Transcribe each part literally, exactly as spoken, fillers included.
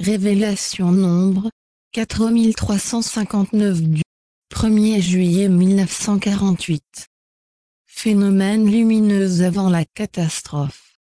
Révélation Nombre, quatre mille trois cent cinquante-neuf du premier juillet mille neuf cent quarante-huit. Phénomène lumineux avant la catastrophe.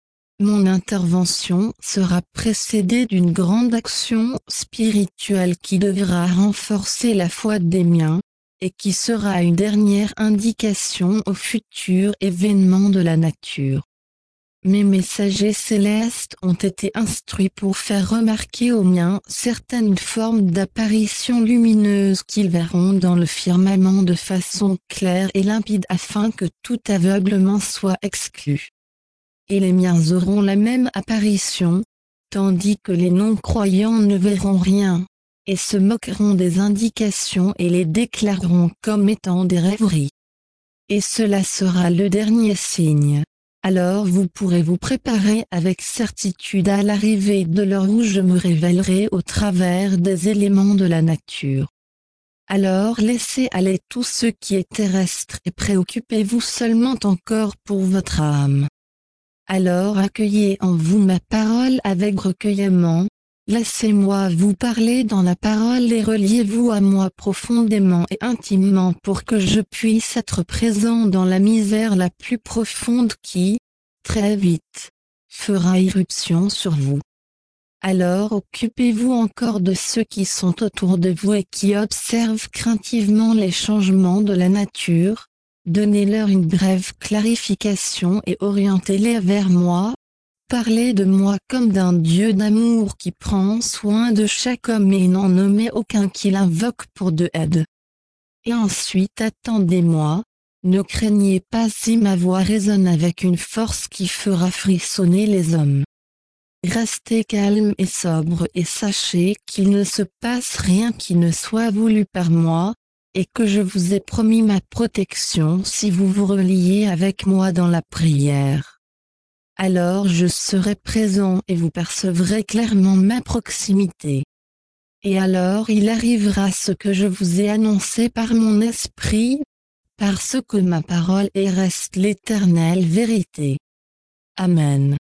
Mon intervention sera précédée d'une grande action spirituelle qui devra renforcer la foi des miens, et qui sera une dernière indication aux futurs événements de la nature. Mes messagers célestes ont été instruits pour faire remarquer aux miens certaines formes d'apparitions lumineuses qu'ils verront dans le firmament de façon claire et limpide afin que tout aveuglement soit exclu. Et les miens auront la même apparition, tandis que les non-croyants ne verront rien, et se moqueront des indications et les déclareront comme étant des rêveries. Et cela sera le dernier signe. Alors vous pourrez vous préparer avec certitude à l'arrivée de l'heure où je me révélerai au travers des éléments de la nature. Alors laissez aller tout ce qui est terrestre et préoccupez-vous seulement encore pour votre âme. Alors accueillez en vous ma parole avec recueillement, laissez-moi vous parler dans la parole et reliez-vous à moi profondément et intimement pour que je puisse être présent dans la misère la plus profonde qui, très vite, fera irruption sur vous. Alors occupez-vous encore de ceux qui sont autour de vous et qui observent craintivement les changements de la nature, donnez-leur une brève clarification et orientez-les vers moi. Parlez de moi comme d'un Dieu d'amour qui prend soin de chaque homme et n'en nommez aucun qu'il invoque pour de aide. Et ensuite attendez-moi, ne craignez pas si ma voix résonne avec une force qui fera frissonner les hommes. Restez calme et sobre et sachez qu'il ne se passe rien qui ne soit voulu par moi, et que je vous ai promis ma protection si vous vous reliez avec moi dans la prière. Alors je serai présent et vous percevrez clairement ma proximité. Et alors il arrivera ce que je vous ai annoncé par mon esprit, parce que ma parole est reste l'éternelle vérité. Amen.